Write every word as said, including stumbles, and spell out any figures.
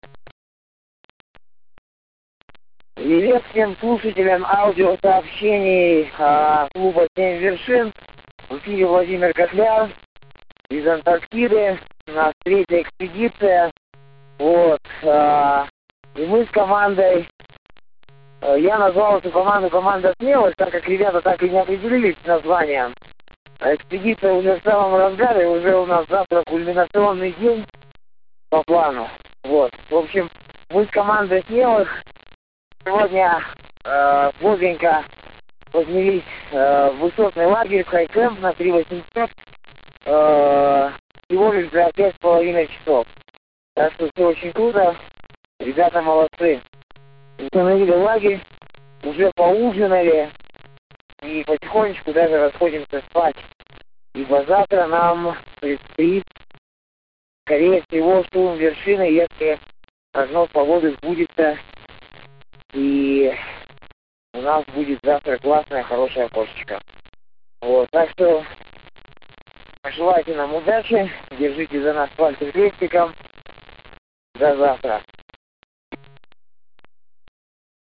Привет всем слушателям аудиосообщений а, клуба «Семь вершин». В эфире Владимир Котляр из Антарктиды. У нас третья экспедиция. Вот. А, и мы с командой, а, я назвал эту команду «Команда Смелость», так как ребята так и не определились с названием. А экспедиция уже в самом разгаре, уже у нас завтра кульминационный день по плану. Вот. В общем, мы с командой «Смелых» сегодня э, бодренько поднялись э, в высотный лагерь, в хайкэмп на три тысячи восемьсот, э, всего лишь за пять с половиной часов. Так что все очень круто, ребята молодцы. Установили лагерь, уже поужинали и потихонечку даже расходимся спать. Ибо завтра нам предстоит, скорее всего, штурм вершины, если прогноз погоды сбудется. И у нас будет завтра классная, хорошая кошечка. Вот, так что пожелайте нам удачи, держите за нас пальцы крестиком. До завтра.